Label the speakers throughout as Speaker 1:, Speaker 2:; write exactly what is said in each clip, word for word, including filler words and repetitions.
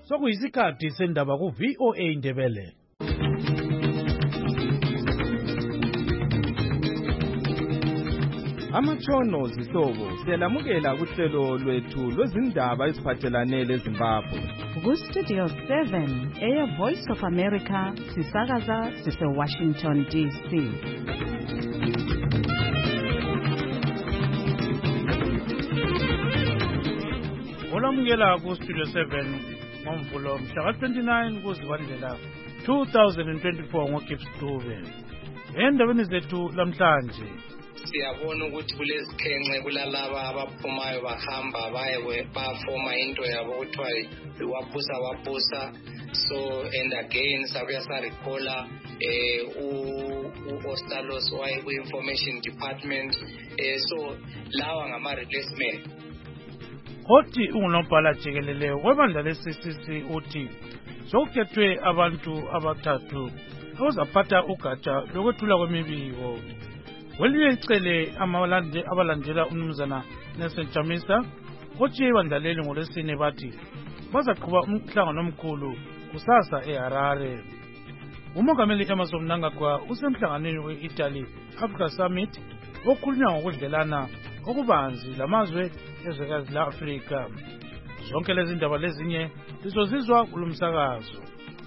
Speaker 1: sokuyisikhathi sendaba ku V O A Ndebele.
Speaker 2: Amatshono zihlobo siyalamukela kuhlelo lwethu lwezindaba eziphathelane leZimbabwe.
Speaker 3: Ku Studio seven, Air Voice of America, sisakaza sise Washington D C.
Speaker 1: Olamukela ku Studio seven ngomvulo mhla twenty-nine kuZibandlela two thousand twenty-four ngoGibbs Dube. Endabeni zethu lamhlanje
Speaker 4: siyabona ukuthi kulezikhenxe kulalaba abaphumayo bahamba baye bafoma into yabo kuthiwa waphusa waphusa. So and again sabuya sarikhola eh u-Ostalos waye ku-information department eh so lawa ngama replacement.
Speaker 1: Othi ungunobhala jikelele webandla le-C C C uthi sokukhethwe abantu abathathu abazaphatha ugatsha lokwethula kwemibiko. Welinye icele abalandela umnumzana Nelson Chamisa otshiye ibandlaleli ngolwesine bathi bazaqhuba umhlangano omkhulu kusasa eHarare. Umongameli Emmerson Mnangagwa usemhlanganweni we-Italy Africa Summit okhulunywa ngokudlelana okubanzi lamazwe ezwekazi la-Afrika. Zonke lezi ndaba lezinye lizozizwa kulomsakazo.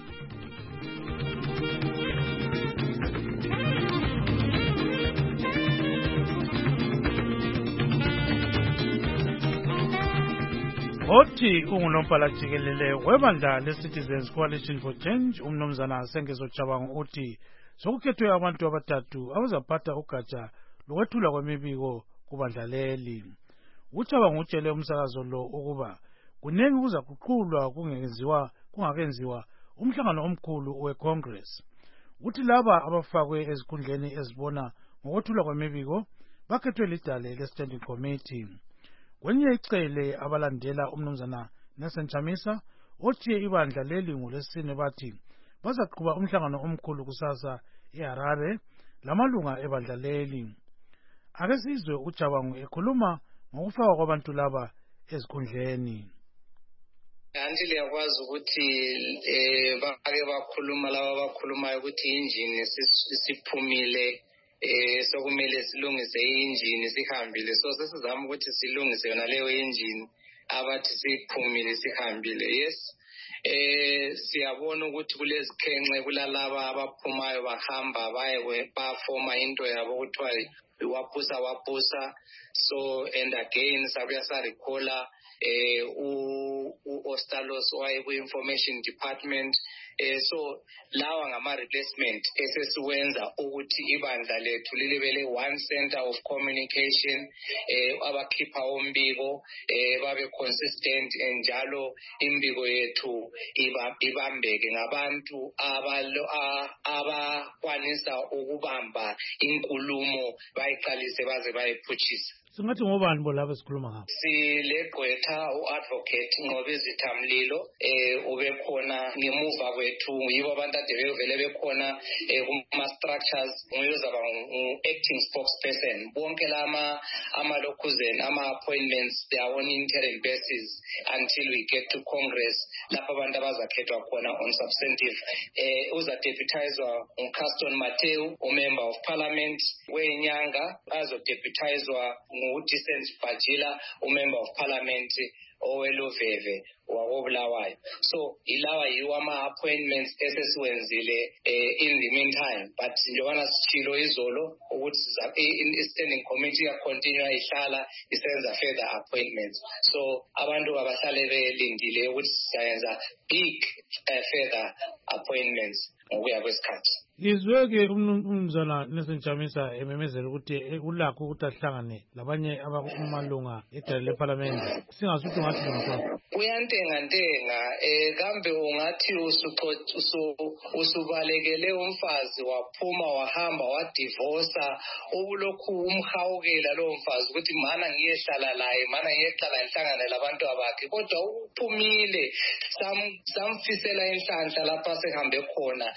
Speaker 1: Othi ungunobhala jikelele webandla le-Citizens Coalition for Change umnumzana Sengezo Chabangu uthi sokukhethwe abantu abathathu abazaphatha ugatsha lokwethula kwemibiko kubandla leli. Uchabangu utshele umsakazo lo ukuba kunengi kuzakuqhulwa kungenziwa kungakenziwa umhlangano omkhulu we-Congress. Uthi laba abafakwe ezikhundleni ezibona ngokwethula kwemibiko bakhethwe lidale le-Standing Committee. Kwenye icele abalandela umnumzana Nelson Chamisa otshiye ibandla leli ngolwesine bathi bazaqhuba umhlangano omkhulu kusasa eHarare lamalunga ebandla leli. Ake sizwe uChabangu ekhuluma ngokufakwa kwabantu laba ezikhundleni.
Speaker 4: Kanti liyakwazi ukuthi eh bake bakhuluma laba bakhulumayo ukuthi injini siphumile eh sokumele silungise injini sihambile. So sesizama ukuthi silungise yona leyo injini abathi siphumile sihambile. Yes. Eh siyabona ukuthi kulezikhenxe kulalaba abaphumayo bahamba baye bafoma into yabo kuthiwa waphusa waphusa. So and again sabuya sarikhola eh u-Ostalos waye ku-information department eh so lawa ngama replacement esesiwenza ukuthi ibandla lethu lilebele one center of communication eh abakhipha umbiko eh babe consistent njalo imbiko yethu ibambeke ngabantu abalo abakwanisa ukubamba inkulumo bayiqalise baze bayiphutshise.
Speaker 1: Singathi ngobani bo laba esikhuluma ngabo?
Speaker 4: Silegqwetha u-advocate Nqobizitha Mlilo eh ubekhona ngemuva kwethu yibo abantu ade bevele bekhona kuma structures nguyozaba acting spokesperson. Bonke lama amalokuzeni ama appointments they are on interim basis until we get to Congress lapho abantu abazakhethwa khona on substantive. Eh uza deputizwa uCaston Mateu umember of parliament wenyanga azo deputizwa uDecent Bajila umember of parliament oweloveve wakobulawayo. So ilawa yiwo ama appointments esesiwenzile eh, in the meantime but njengoba sithilo izolo ukuthi in standing committee ya continue ihlala isenza further appointments. So abantu abahlale belindile ukuthi siyenza big uh, further appointments ngokuya kwesikhathi.
Speaker 1: Izweke umnumzana Nelson Chamisa ememezela ukuthi ulakho ukuthi ahlangane labanye abakumalunga edale leParliament. Singasuthi ngathi ngomhlaba
Speaker 4: uyantenga ntenga eh kambe ungathi usubalekele umfazi waphuma wahamba wadivorsa ubulokhu umhawukela lo mfazi ukuthi mana ngiyehlala laye mana ngiyehlala ngihlangane labantu abakhe kodwa uphumile samfisela inhlanhla lapha sehambe khona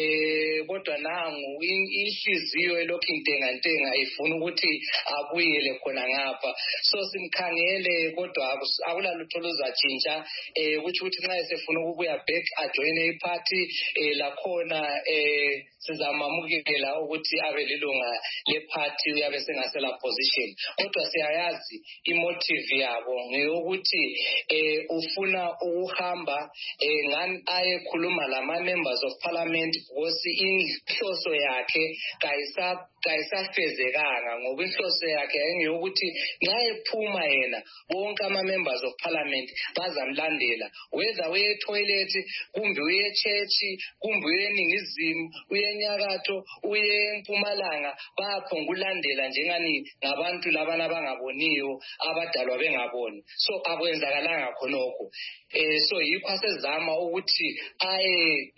Speaker 4: eh kodwa nangu inhliziyo elokhu intenga ntenga ifuna ukuthi abuyele khona ngapha so simkhangele kodwa akulalutho luzatshintsha eh ukuthi ukuthi nxa esefuna ukubuya back ajoin iparty eh lakhona eh sizamamukela ukuthi abe lilunga leparty uyabe sengasela position kodwa siyayazi imotive yabo ngeyokuthi eh ufuna ukuhamba eh ngani ayekhuluma lama members of parliament because inhloso yakhe kayisa kayisafezekanga ngoba inhloso yakhe engeyokuthi nxa ephuma yena bonke ama members of parliament bazamlandela whether uye toilet kumbe uye church kumbe uye eningizimu uye enyakatho uye empumalanga bayaphongulandela njengani ngabantu labana abangaboniyo abadalwa bengaboni so akwenzakalanga khonokho eh so yikho asezama ukuthi aye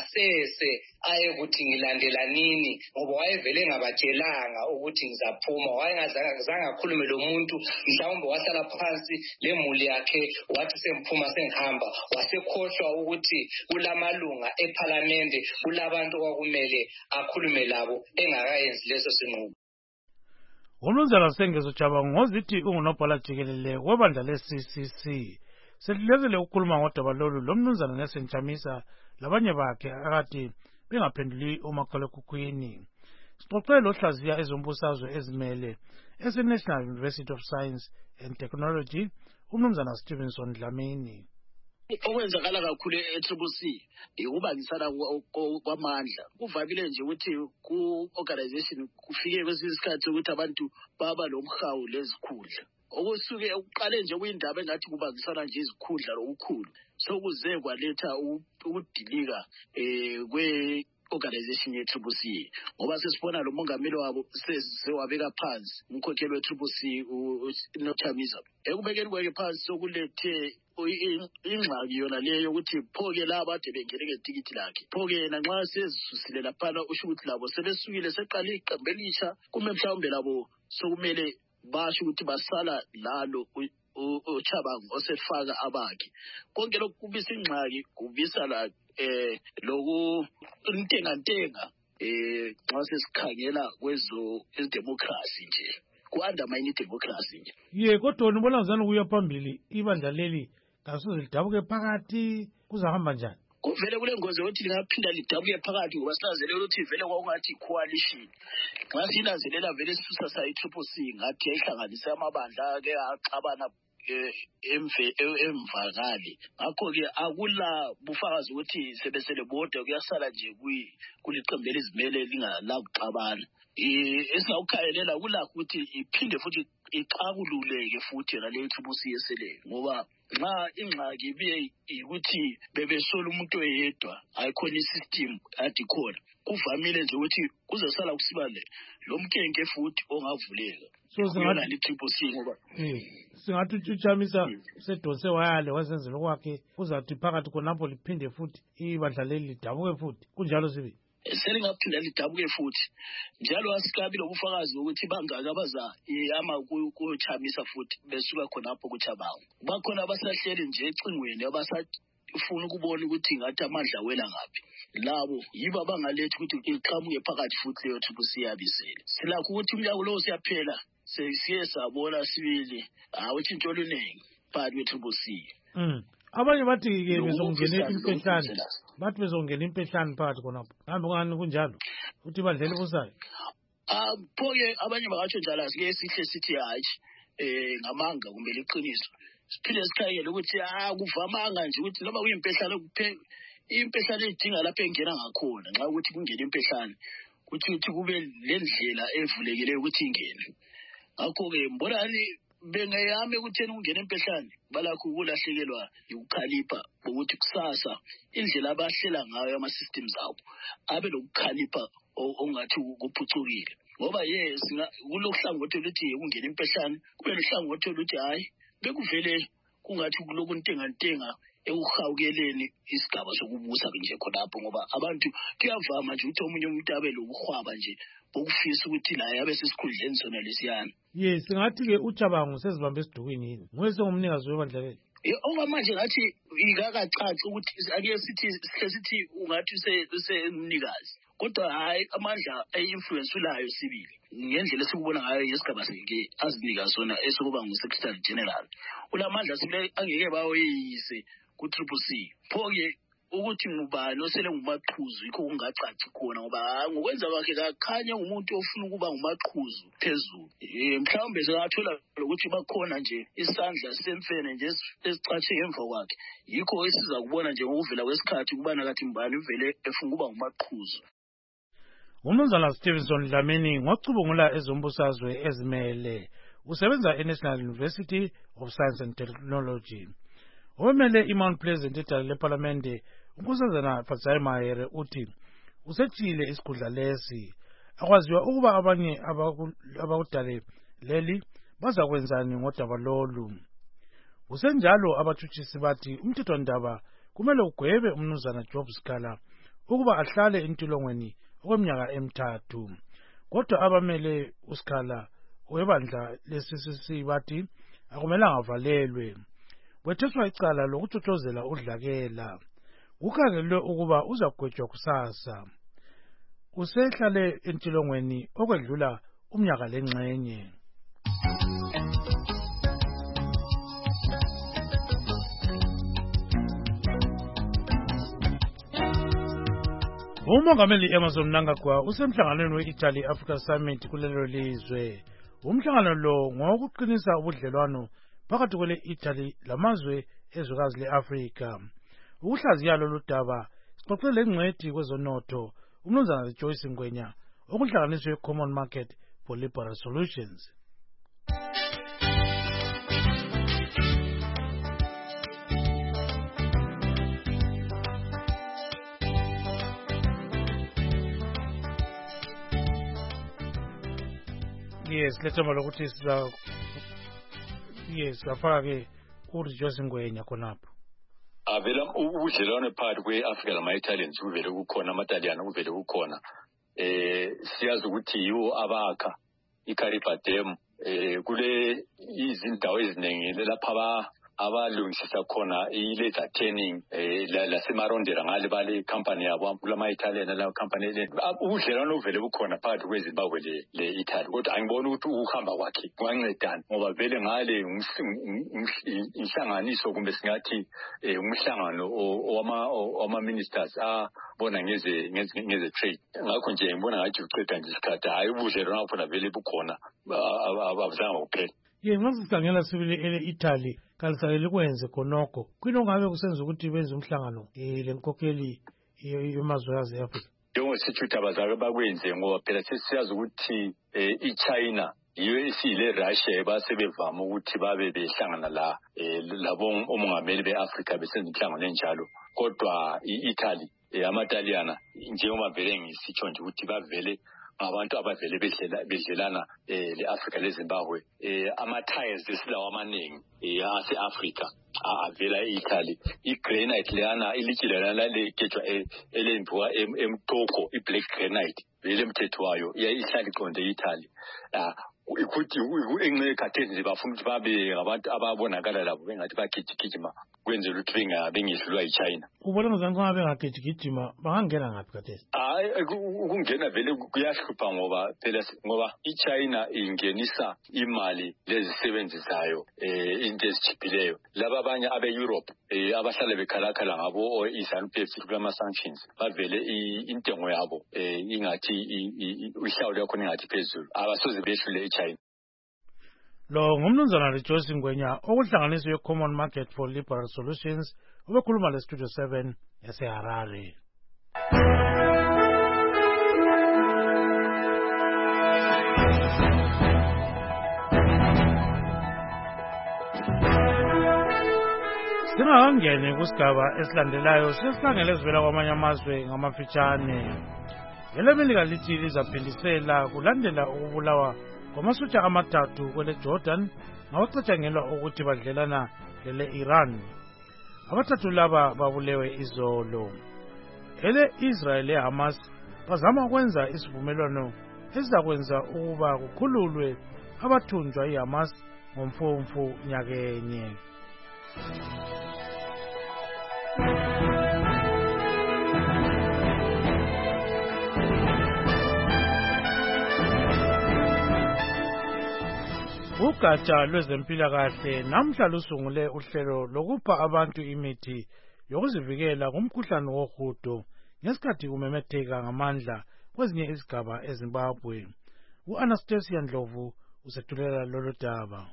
Speaker 4: nasese aye ukuthi ngilandela nini ngoba wayevele ngabatshelanga ukuthi ngizaphuma wayengazange akhulume lo muntu mhlawumbe wahlala phansi lemuli yakhe wathi semphuma sengihamba wasekhohlwa ukuthi kulamalunga eParliament kulabantu kwakumele akhulume labo engakayenzi leso sinqumo.
Speaker 1: Umnumzana Sengezo Jabangu ngozithi ungunobhala jikelele webandla le-C C C sedlulekile ukukhuluma ngodaba lolu lomnumzana Nelson Chamisa labanye bakhe akade bengaphenduli umakhalekhukhwini. Sixoxe lohlaziya ezombusazwe ezimele ese-National University of Science and Technology umnumzana Stevenson Dlamini.
Speaker 5: Okwenzakala kakhulu e-Triple C ukubangisana kwamandla kuvamile nje ukuthi ku-organization kufike kwesinye isikhathi ukuthi abantu baba lomhawu lezikhundla okusuke uqale nje kuyindaba engathi kubangisana nje izikhundla lokukhulu sokuze kwaletha ukudilika eh kwe organization ye-Triple C ngoba sesibona lo mongameli wabo sewabeka phansi umkhokheli we-Triple C uNochamisa ekubekeni kwakhe phansi sokulethe ingxaki yona leyo ukuthi phoke laba ade bengene ngetikiti lakhe phoke yena nxa sezisusile laphana usho ukuthi labo sebesukile seqala iqembu elisha kume mhlawumbe labo sokumele basho ukuthi basala lalo uChabangu osefaka abakhe konke lokhu kubisa ingxaki kubisa la eh loku intenga ntenga eh xa sesikhangela kwezo democracy nje ku-undermine democracy nje
Speaker 1: ye kodwa ubona ngizana kuya phambili ibandla leli kasoze lidabuke phakathi kuzahamba njani
Speaker 5: kuvele kule ngozi ukuthi lingaphinda lidabuke phakathi ngoba sinanzelela ukuthi vele kwakungathi coalition xa sinanzelela vele sisusa sayi-Triple C ngathi yayihlanganise amabandla ke axabana emve emvakali ngakho-ke akula bufakazi ukuthi sebesele bodwa kuyasala nje kuliqembu elizimele lingalakuxabana esingawukhayelela kulakho ukuthi iphinde futhi ixakululeke futhi yona leyo Triple C yeseleyo ngoba nxa ingxaki ibiye ukuthi bebesola umuntu oyedwa ayikhona isystem adi khona kuvamile nje ukuthi kuzosala kusiba lo mkenke futhi ongavuleka
Speaker 1: so
Speaker 5: singathi li-Triple C ngoba
Speaker 1: singathi uChamisa sedonse wayale wasenzela kwakhe uzathi phakathi khonapho liphinde futhi ibandla leli lidabuke futhi kunjalo sibe
Speaker 5: selingaphinda lidabuke futhi njalo asikabi lobufakazi ukuthi bangaka abaza ama kuChamisa futhi besuka khonapho kuChabangu bakhona abasahleli nje ecingweni abasafuna ukubona ukuthi ngathi amandla wela ngaphi labo yibo abangalethi ukuthi iqhamuke phakathi futhi leyo Triple C yabisele silakho ukuthi umnyaka lo siyaphela sesiye sabona sibili awuthi into oluningi phakathi kwe-Triple C
Speaker 1: mm abanye bathi ke bezongena impehlane bathi bezongena impehlane phakathi khonapho hambe ngani kunjalo uthi badlele busayo
Speaker 5: ah phoke abanye bakatsho njalo asike sihle sithi hayi eh ngamanga kumbe liqiniso siphinde sikhayele ukuthi ah kuvamanga nje ukuthi noma kuyimpehlane kuphela impehlane idinga lapho engena ngakhona nxa ukuthi kungena impehlane kuthi uthi kube lendlela evulekileyo ukuthi ingene ngakho-ke mbonani bengayame ukutheni ungena empehlane balakho ukulahlekelwa ukukhalipha ukuthi kusasa indlela abahlela ngayo ama-systems abo abe lokukhalipha ongathi kuphucukile ngoba yes kulohlangothi oluthi kungena empehlane kube lohlangothi oluthi hayi bekuvele kungathi kuloku ntenga ntenga ekuhawukeleni isigaba sokubusa nje khonapho ngoba abantu kuyavama nje ukuthi omunye umuntu abe lokuhwaba nje ukufisa ukuthi la yabe sesikhundleni sona lesiyana
Speaker 1: yes singathi ke uChabangu sezibambe esidukwini yini nguyese ngumnikazi webandla leli
Speaker 5: okwamanje ngathi ingakacaci ukuthi ake sithi sihle sithi ungathi usemnikazi kodwa hayi amandla e-influence ulayo sibili ngendlela esikubona ngayo yesigaba senke azinika sona esokuba ngu-secretary general ulamandla sibile angeke bawoyise ku-triple C pho-ke ukuthi ngubani osele ngumaqhuzu yikho kungacaci khona ngoba ngokwenza kwakhe kakhanya umuntu ofuna ukuba ngumaqhuzu phezulu mhlawumbe sekathola ukuthi bakhona nje isandla semfene nje esicatshe ngemva kwakhe yikho esiza kubona nje ngokuvela kwesikhathi kubana kathi mbani uvele efuna ukuba ngumaqhuzu.
Speaker 1: Umnumzana Stevenson Dlamini ngocubungula ezombusazwe ezimele usebenza e-National University of Science and Technology. Omele i-Mount Pleasant idala leParlamente unkosazana Fatsai Mahere uthi usetshile isikhundla lesi akwaziwa ukuba abanye abakudale leli bazakwenzani ngodaba lolu. Usenjalo abathutshisi bathi umthethwandaba kumele ugwebe umnumzana Job Sikhala ukuba ahlale entolongweni okweminyaka emithathu. Kodwa abamele uSikhala webandla le-C C C bathi akumelanga avalelwe. Wetheswa icala lokutshotshozelwa udlakela. Kukhangelwe ukuba uzagwetshwa kusasa. Usehlale entolongweni okwedlula umnyaka lengxenye. Umongameli Emmerson Mnangagwa usemhlanganweni we-Italy Africa Summit kulelo lizwe. Umhlangano lo ngowokuqinisa ubudlelwano phakathi kwele-Italy lamazwe ezwekazi le-Afrika. Ukuhlaziya lolu daba sixoxe lengcwethi kwezonotho umnumzana Joyce Ngwenya okuhlanganiswe Common Market for Liberal Solutions. Yes, let's have a look at this. Yes, afaka ke uRejoice Ngwenya khonapho.
Speaker 6: Avela ubudlelwane phakathi kwe-Africa nama-Italians kuvele kukhona amaTaliyana kuvele kukhona eh siyazi ukuthi yiwo abakha iCariba Dam eh kule izindawo eziningi lapha abalungisisa khona i-laser tanning eh lasemarondera ngale bale company yabo kulama-Italian la company le ubudlelwane uvele bukhona phakathi kweZimbabwe le-Italy kodwa angiboni ukuthi ukuhamba kwakhe kwancedana ngoba vele ngale inhlanganiso kumbe singathi umhlangano wama-ministers abona ngeze ngeze trade ngakho nje ngibona ngathi uceda nje isikhathi hayi ubudlelwane phela vele bukhona abazange kuphela.
Speaker 1: Ye ngasikhangela sibili ele-Italy kalisalele kwenze khonokho kwino ngabe kusenza ukuthi benze umhlangano eh lenkokheli yemazwe yaseAfrika.
Speaker 6: Yonke sithuthi abazake bakwenze ngoba phela sesiyazi ukuthi iChina yiyo esile Russia basebevama ukuthi babe behlangana la labo omongameli beAfrika besenza inhlangano enjalo kodwa iItaly amaTaliyana njengoba vele ngisitsho nje ukuthi bavele abantu abavele bedlela bedlelana eh leAfrika leZimbabwe eh ama-tires esilawa amaningi eh ase-Africa avela e-Italy i-granite leyana ilitshile lana legejwa elenziwa eMtoko i-black granite vele umthetho wayo iyayihlala iqonde e-Italy ukuthi enxe khathesi nje bafuna ukuthi babe ngabantu ababonakala labo bengathi bagijigijima kwenzela ukuthi bengehlulwa yiChina.
Speaker 1: Ubona ngizange ngabe ngagijigijima bangangena ngaphi khathesi?
Speaker 6: Hayi ukungena vele kuyahlupha ngoba phela ngoba iChina ingenisa imali lezisebenzisayo eh into ezijiphileyo laba abanye abe-Europe eh abahlala bekhalakhala ngabo i-SANU-P F kulama sanctions bavele intengo yabo eh ingathi ihlawulo yakho ingathi phezulu abasoze behlule China.
Speaker 1: Lo ngumnumzana Rejoice Ngwenya okuhlanganiswe Common Market for Liberal Solutions obekhuluma le Studio seven yaseHarare. Singangene kusigaba esilandelayo sesikhangele ezivela kwamanye amazwe ngamafitshane. Elemelika lithi lizaphindisela kulandela ukubulawa kwamasotsha amathathu kwele Jordan ngabacatshangelwa ukuthi badlelana lele Iran. Abathathu laba babulewe izolo. Ele Israel le Hamas bazama ukwenza isivumelwano esizakwenza ukuba kukhululwe abathunjwa iHamas ngomfumfu nyakenye. Ugatsha lwezempilakahle namhla lusungule uhlelo lokupha abantu imithi yokuzivikela kumkhuhlane wohudo ngesikhathi kumemetheka ngamandla kwezinye izigaba eZimbabwe. U-Anastasia Ndlovu usethulela lolu daba.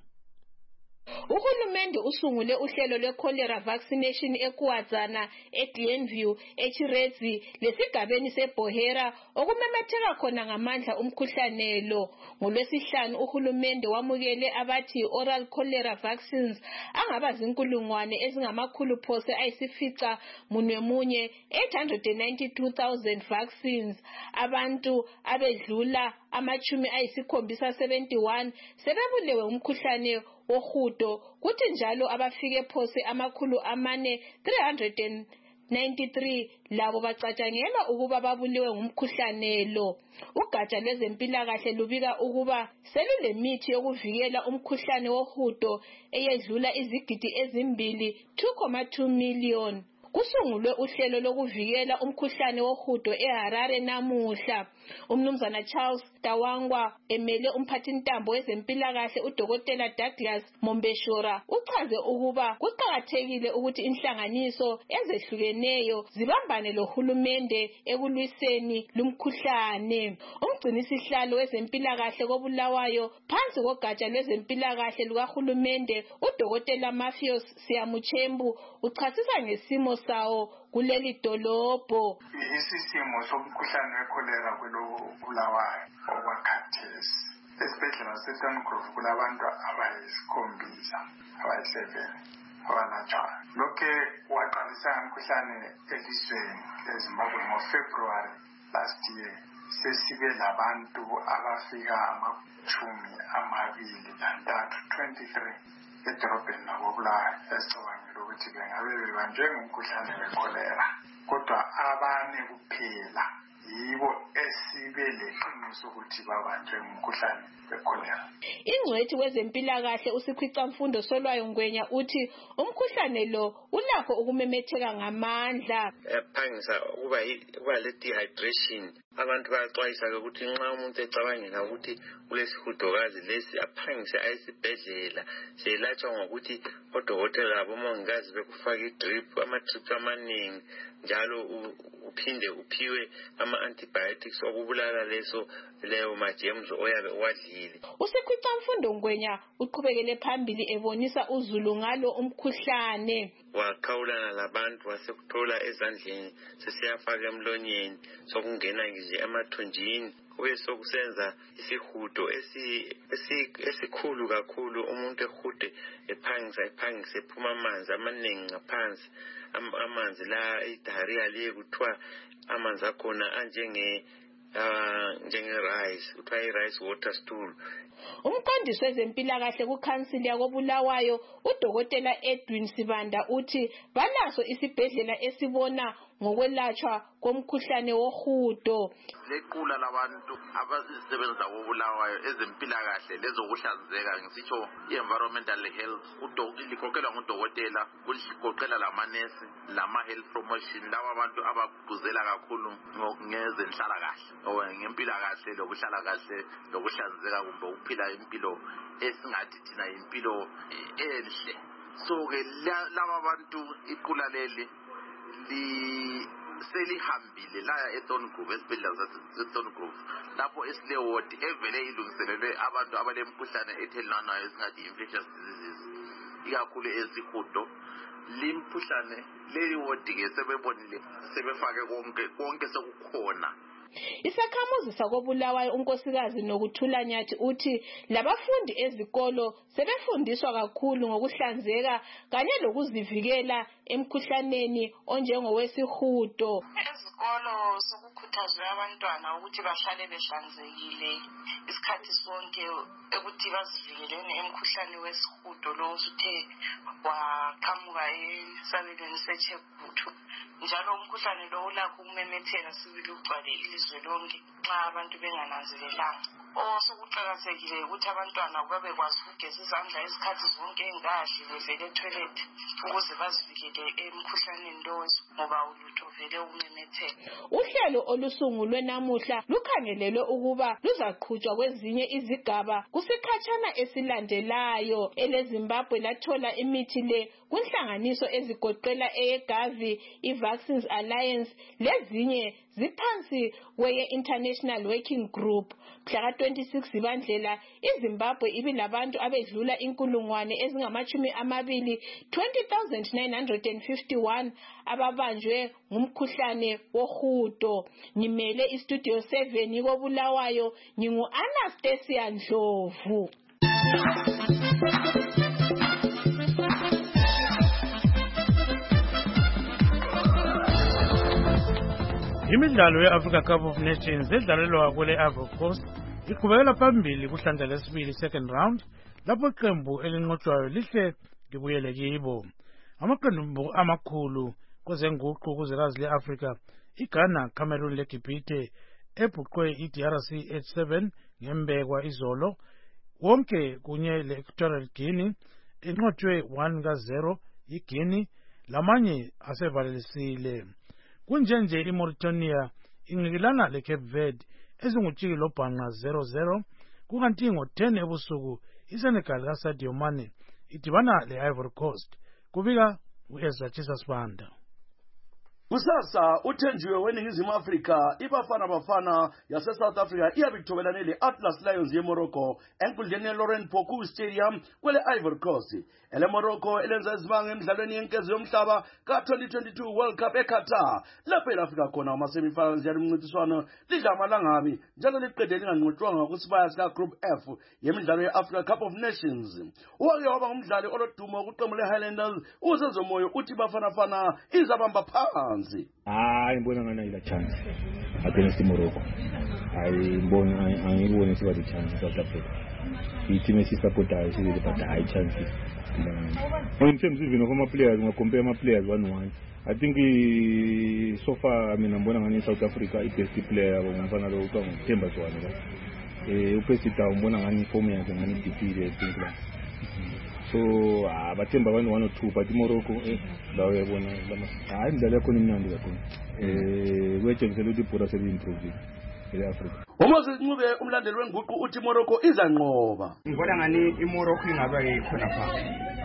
Speaker 7: Uhulumende usungule uhlelo lwe-cholera vaccination eKuwadzana, eGlenview, eChiredzi lesigabeni seBohera okumemetheka khona ngamandla umkhuhlane lo. NgoLwesihlanu uhulumende wamukele abathi oral cholera vaccines angaba zinkulungwane ezingamakhulu phose ayisifica munye munye eight hundred ninety-two thousand vaccines. Abantu abedlula amachumi ayisikhombisa seventy-one sebebulewe umkhuhlane wohudo kuthi njalo abafike phose amakhulu amane three hundred ninety-three labo bacatshangelwa ukuba babuliwe ngumkhuhlane lo. Ugatsha lwezempilakahle lubika ukuba selulemithi yokuvikela umkhuhlane wohudo eyedlula izigidi ezimbili two point two million. Kusungulwe uhlelo lokuvikela umkhuhlane wohudo eHarare namuhla. Umnumzana Charles Tawangwa emele umphathintambo wezempilakahle uDokotela Douglas Mombeshora uchaze ukuba kuqakathekile ukuthi inhlanganiso ezehlukeneyo zibambane lohulumende ekulwiseni lumkhuhlane. Umgcinisihlalo wezempilakahle koBulawayo phansi kogatsha lwezempilakahle lukahulumende uDokotela Matthews Siyamuchembu uchasisa ngesimo sawo kuleli dolobho.
Speaker 8: Isisimo somkhuhlane wekholera kweloBulawayo okwakhathesi. Esibhedlela saseSungrove kulabantu abayisikhombisa abayi-seven abanatshwayo. Lokhe waqalisa umkhuhlane elizweni leZimbabwe ngoFebruary last year. Sesibe labantu abafika amachumi amabili lantathu twenty-three edorobheni lakoBulawayo esicabangela ukuthi bengabe bebanjwe ngumkhuhlane wekholera. Kodwa abane kuphela yibo esibe leqiniso ukuthi babanjwe ngumkhuhlane wekholera.
Speaker 7: Ingcwethi wezempilakahle uSikhwicamfundo Solwayo Ngwenya uthi umkhuhlane lo ulakho ukumemetheka ngamandla.
Speaker 9: Ephangisa ukuba ukuba le dehydration. Abantu bayaxwayisa ukuthi nxa umuntu ecabangela ukuthi kulesihudokazi lesi aphangise ayesibhedlela selatshwa ngokuthi odokotela labomongikazi bekufaka idrip ama-drip amaningi njalo uphinde uphiwe ama-antibiotics okubulala leso leyo majems oyabe uwadlile.
Speaker 7: uSikhwicamfundo Ngwenya uqhubekele phambili ebonisa uzulu ngalo umkhuhlane.
Speaker 9: Wakhawulana labantu wasekuthola ezandleni sesiyafaka emlonyeni sokungena nje emathunjini kube sokusenza isihudo esikhulu kakhulu umuntu ehude ephangisa ephangisa ephuma amanzi amaningi ngaphansi amanzi la idiarrhea liye kuthiwa amanzi akhona anjenge uh njenge rice kuthiwa i-rice water stool.
Speaker 7: Umqondisi wezempilakahle kuKhansili yakoBulawayo uDokotela Edwin Sibanda uthi balaso isibhedlela esibona ngokwelatshwa komkhuhlane wohudo.
Speaker 10: Lequla labantu abazisebenza koBulawayo ezempilakahle lezokuhlanzeka ngisitsho i-environmental health likhokhelwa ngudokotela kuligoqela lamanesi lama-health promotion laba abantu abagquzela kakhulu ngezenhlalakahle ngempilakahle lokuhlala kahle lokuhlanzeka kumbe ukuphila impilo esingathi thina impilo enhle. So-ke laba bantu iqula leli li selihambile laya eThorn Grove esibhedlela saseThorn Grove lapho esile ward evele ilungiselelwe abantu abalemkhuhlane ethelelanayo esingathi infectious diseases ikakhulu ezihudo. Limkhuhlane leyi ward ke sebebonile sebefake konke konke sekukhona.
Speaker 7: Isakhamuzi sakoBulawayo unkosikazi Nokuthula Nyathi uthi labafundi ezikolo sebefundiswa kakhulu ngokuhlanzeka kanye lokuzivikela emkhuhlaneni onjengowesihudo.
Speaker 11: Ezikolo sokukhuthazwe abantwana ukuthi bahlale behlanzekile isikhathi sonke ukuthi bazivikeleni emkhuhlane wesihudo lo osuthe waqhamuka esabelweni seChegutu. Njalo umkhuhlane lo ulakho ukumemetheka sibili ugcwale ilizwe lonke nxa abantu bengananzelelanga. osokuqakathekile ukuthi abantwana babekwazi ukugeza izandla izikhathi zonke engadli bevele etoilet ukuze bazivikele emkhuhlaneni lo ngoba ulutho vele ukumemetheka.
Speaker 7: Uhlelo olusungulwe namuhla lukhangelelwe ukuba luzaqhutshwa kwezinye izigaba kusikhatshana esilandelayo. EleZimbabwe lathola imithi le kunhlanganiso ezigoqela eyeGavi, iVaccines Alliance lezinye ziphansi kweye International Working Group. Mhla twenty-six Zibandlela iZimbabwe ibilabantu abedlula inkulungwane ezingamachumi amabili twenty thousand nine hundred fifty-one ababanjwe ngumkhuhlane wohudo. Nimele istudio seven yiko Bulawayo, ngingu Anastasia Ndlovu.
Speaker 1: Imidlalo ye-Africa Cup of Nations edlalelwa kwele Ivory Coast iqhubekela phambili kuhlandla lesibili second round lapho iqembu elinqotshwayo lihle libuyele kibo. Amaqembu amakhulu kwezenguqu kuzwekazi le-Afrika iGhana, Cameroon leGibhithe ebhuqwe i-D R C H seven ngembekwa izolo, wonke kunye le-Equatorial Guinea inqotshwe one ka zero iGuinea, lamanye asevalelisile. Kunjenje iMauritania inqikilana leCape Verde ezingutshiki lobhanqa zero zero, kukanti ngo-ten ebusuku iSenegal kaSadio Mane idibana le-Ivory Coast. Kubika u-Ezra Chisasibanda.
Speaker 12: Kusasa uthenjiwe weNingizimu Afrika iBafana Bafana yase South Africa iyabithobelana le-Atlas Lions yeMorocco enkundleni yeLaurent Bocuse Stadium kwele Ivory Coast. Ele Morocco elenza izibanga emidlalweni yenkezo yomhlaba ka twenty twenty-two World Cup eQatar. Lapho elafika khona ama-semifinals yalomncintiswano lidla amalangabi njalo liqede linganqotshwanga kusibaya sika Group F yemidlalo ye-Africa Cup of Nations. Wake waba ngumdlali olodumo kuqembu le-Highlanders uZenzomoyo uthi Bafana Bafana izabamba phansi.
Speaker 13: Ah, ngibona ngana ila chance against Morocco. Ayibona ayibona siba the chance South Africa. I-team esisupportayo sibe but high chances. In terms even of my players, we compare my players one one. I think uh, so far I mean ngibona ngani South Africa i-best player ngomfana lo utwa ngoThemba Zwane. Eh upesita ngibona ngani form yakhe ngani defeated I think la. So abathemba abantu one or two but Morocco eh lawo yabona lama hayi indlela yakho imnandi kakhulu. Eh kwetshenzela ukuthi ibhola sebe improve eAfrica.
Speaker 12: Umoses Ncube umlandeli wenguqu uthi Morocco izanqoba.
Speaker 14: Ngibona ngani iMorocco ingaba yikhona pha.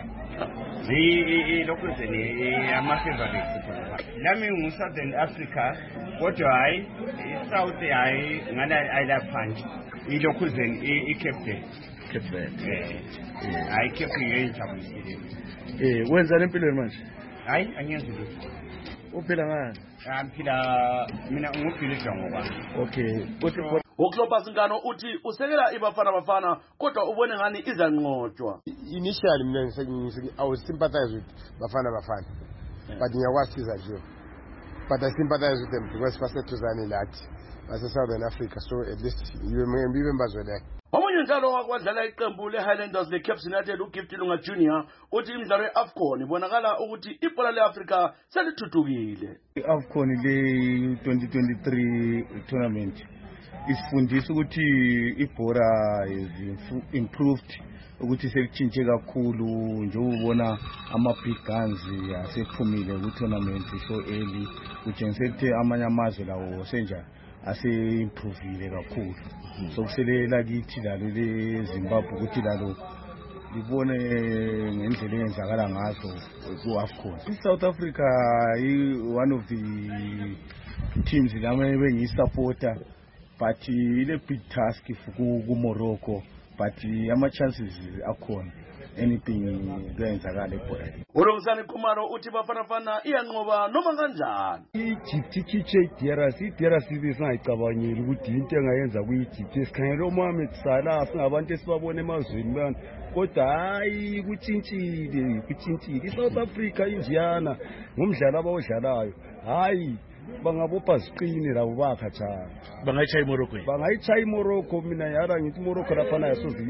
Speaker 14: Zi lokuzeni ama favorites khona. Lami ngu-Southern Africa kodwa hayi iSouth hayi ngana ayilaphansi. Ilokuzeni iCape Cape Verde. Eh hayi Cape ngiyijabulile.
Speaker 12: Eh wenza empilweni manje?
Speaker 14: Hayi angenzi lutho.
Speaker 12: Uphila ngani?
Speaker 14: Ngiphila mina ngubhilidwa ngoba.
Speaker 12: Okay. Uklopha Singano uthi usekela iBafana Bafana kodwa ubone ngani izanqotshwa.
Speaker 15: Initially mina I was sympathize with Bafana Bafana. Yeah. But ngiyawasiza nje. But I sympathize with them because basetuzane lathi base Southern Africa, so at least you remember Zwele.
Speaker 12: Omunye njalo wakwadlala iqembu leHighlanders leCape United uGift Lunga Junior uthi imidlalo yeAfcon ibonakala ukuthi ibhola leAfrica selithuthukile.
Speaker 16: iAfcon le twenty twenty-three tournament isifundisa ukuthi ibhola is improved, ukuthi sekutshintshe kakhulu nje ubona ama big guns asephumile ku tournament so early, kutshengisa ukuthi amanye amazwe lawo senja ase improvile kakhulu. So kuselela kithi lalo leZimbabwe ukuthi lalo libone ngendlela eyenzakala ngazo ku-AFCON. iSouth Africa is one of the teams lami bengiyisupporter, but ile big task ku Morocco, but ama chances akhona anything kuyenzakala ebhola.
Speaker 12: Ulungisani Khumalo uthi Bafana Bafana iyanqoba noma kanjani.
Speaker 17: iEgypt ikhitshe iD R C, iD R C besingayicabangeli ukuthi into engayenza kuEgypt. Esikhangela uMohamed Salah singabantu esibabona emazweni bani, kodwa hayi kuthintshile kuthintshile. iSouth Africa injiyana ngomdlalo abawudlalayo, hayi bangabopha ziqine labo bakhathana.
Speaker 12: Bangayitshaya iMorocco.
Speaker 17: Bangayitshaya iMorocco. Mina yara ngithi iMorocco lapha nayo sozi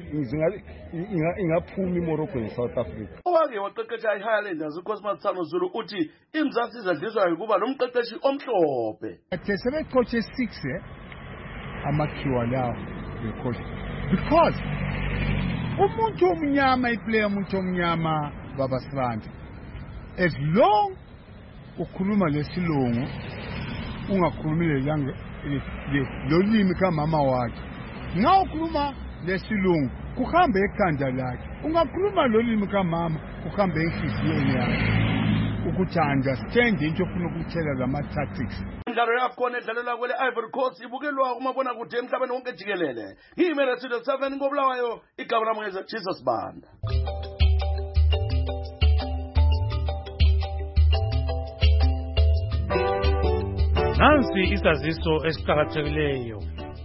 Speaker 17: ingaphuma iMorocco eSouth Africa.
Speaker 12: Owake waqeqesha iHighlanders uCosmas Tsano Zulu uthi imzansi izadliswa ukuba nomqeqeshi omhlophe.
Speaker 18: Athe sebecoache six eh amakhiwa lawo coach because umuntu omnyama iplayer umuntu omnyama baba Sibanda as long ukhuluma lesilungu ungakhulumi lelanga lolimi kamama wakhe nga ukhuluma lesilungu kuhambe ekhanda lakhe ungakhuluma lolimi kamama kuhambe enhliziyweni yakhe ukuthi understand into ofuna ukutshela lama tactics.
Speaker 12: Imidlalo yakhona edlalelwa kwele Ivory Coast ibukelwa kumabona kude emhlabeni wonke jikelele. Yimele Studio seven ngobulawayo igama lami ngeze Jesus Banda.
Speaker 1: Nansi isaziso esiqhakathekileyo.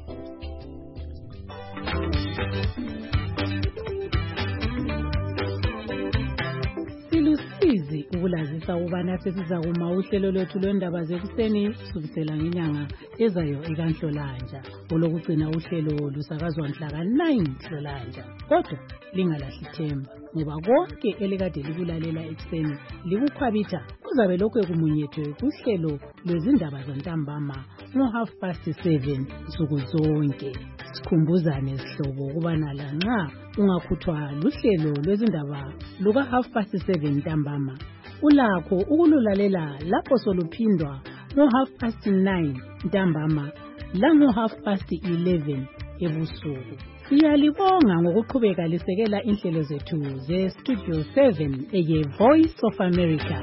Speaker 19: Silusizi ukulazisa ukubana sesiza kuma uhlelo lwethu lwendaba zekuseni kusukela ngenyanga ezayo ekanhlolanja. Olokugcina uhlelo lusakazwa mhla ka nine Nhlolanja. Kodwa lingalahli ithemba ngoba konke elikade likulalela ekuseni likukhwabitha kuzabe lokho ekumunyethwe kuhlelo lwezindaba zantambama ngo half past seven nsuku zonke. Sikhumbuzane sihlobo ukubana lanxa ungakhuthwa luhlelo lwezindaba luka half past seven ntambama ulakho ukululalela lapho soluphindwa ngo half past nine ntambama la ngo half past eleven ebusuku. Siyalibonga ngokuqhubeka lisekela inhlelo zethu ze Studio seven eye Voice of America.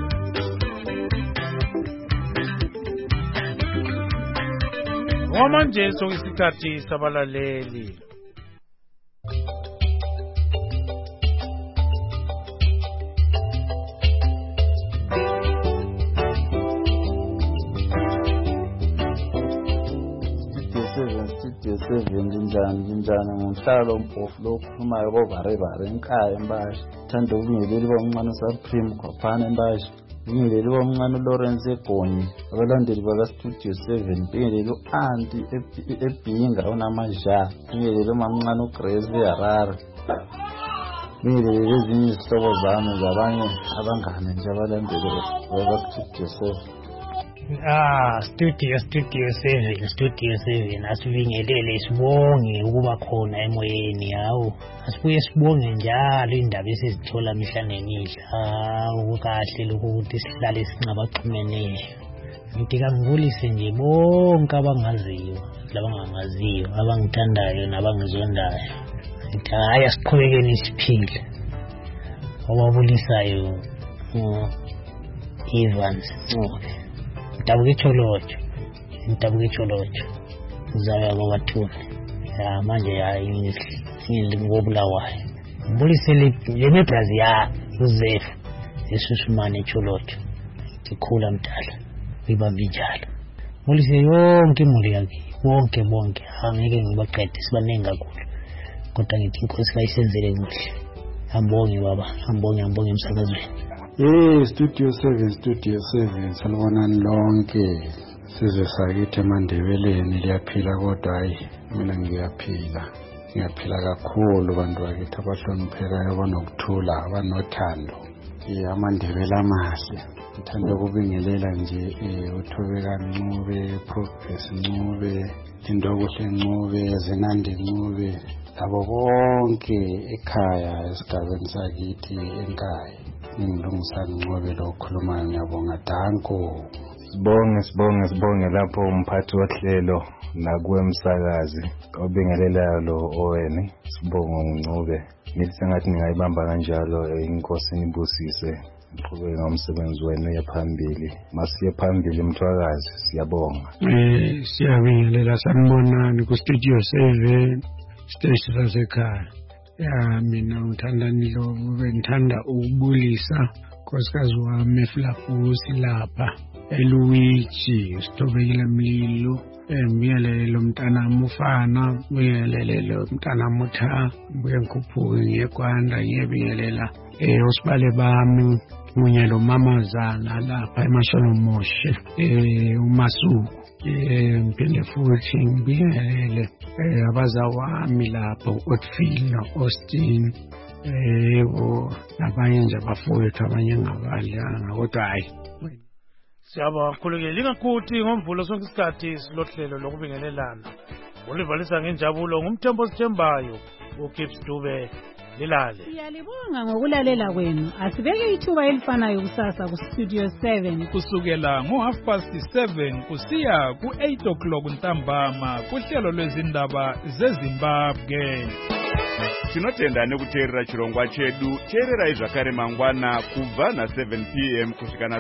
Speaker 1: Wamanje sokusikhathi sabalaleli.
Speaker 20: Studio seven njani njani ngumhlalo mpofu lokhulumayo bovare vare enkaya embashi thanda ubingeleli bomncane uSupreme Khwaphana embashi ubingeleli bomncane uLawrence Egoni abalandeli baka Studio seven ubingeleli u-anti eBhinga unamaja ubingeleli umamncane uGrace eHarare ubingeleli ezinye izihlobo zami zabanye abangane nje abalandeli baka Studio seven.
Speaker 21: Ah, studio studio seven studio seven asibingelele sibonge ukuba khona emoyeni yawo asibuye sibonge njalo indaba esizithola mihla nemihla ukukahle lokho ukuthi sihlale singabaxhumeneyo ngithi kangibulise nje bonke abangaziyo labangangaziyo abangithandayo nabangizondayo ngithi hayi asiqhubekeni siphile obabulisayo Evans Ncube Ndabuke Cholocho Ndabuke Cholocho Zaya kwabathuni ya manje ya ingisi ngobulawayo mbulise le Brazil ya Joseph esusumane Cholocho ikhula mdala biba vijalo mbulise yonke imuli yakhe wonke bonke angeke ngibaqede sibanengi kakhulu kodwa ngithi inkosi kayisenzele kuhle ambonge baba ambonge ambonge emsakazweni.
Speaker 22: Eh Studio seven Studio seven salibonani lonke sizwe sakithi eMandebeleni liyaphila kodwa hayi mina ngiyaphila ngiyaphila kakhulu bantu bakithi abahloniphekayo abanokuthula abanothando eh aMandebele amahle ngithanda ukubingelela nje uThobeka Ncube Progress Ncube Indokuhle Ncube Zinande Ncube abo bonke ekhaya esigabeni sakithi enkaya ngilungisa Ncube lokhuluma ngiyabonga danko.
Speaker 23: Sibonge sibonge sibonge lapho umphathi wohlelo nakuwe umsakazi obingelela lo owene sibonga Ncube ngithi sengathi ngiyayibamba kanjalo inkosi nibusise uqhubeke ngomsebenzi wenu yaphambili masiye phambili mthwakazi siyabonga.
Speaker 24: Eh siyabingelela sanibonani ku Studio seven station lasekhaya. Ya mina ngithanda nilo ngithanda ukubulisa nkosikazi wami eFlafusi lapha eLuigi Sitobekile Mlilo ngiyelele lo mntana mufana ngiyelele lo mntana mutha mbuye ngikhuphuke ngiyekwanda ngiyebingelela eh osibale bami kunye lo mamazana lapha eMasholo Moshe eh uMasuku eh ngiphinde futhi ngibingelele eh abazawami lapho uOtfield noAustin eh labanye nje bafowethu abanye ngabadlanga kodwa hayi
Speaker 1: siyabonga kakhulu ke lingakuthi ngomvulo sonke isikhathi silohlelo lokubingelelana ulivalisa ngenjabulo ngumthembo sithembayo uKips Dube. Lilale.
Speaker 19: Siyalibonga ngokulalela kwenu. Asibeke ithuba elifanayo kusasa ku Studio seven
Speaker 2: kusukela ngo half past seven kusiya ku eight o'clock ntambama kuhlelo lwezindaba zeZimbabwe.
Speaker 3: Tinotenda nekuteerera chirongwa chedu. Teerera izvakare mangwana kubva na seven p m kusvika na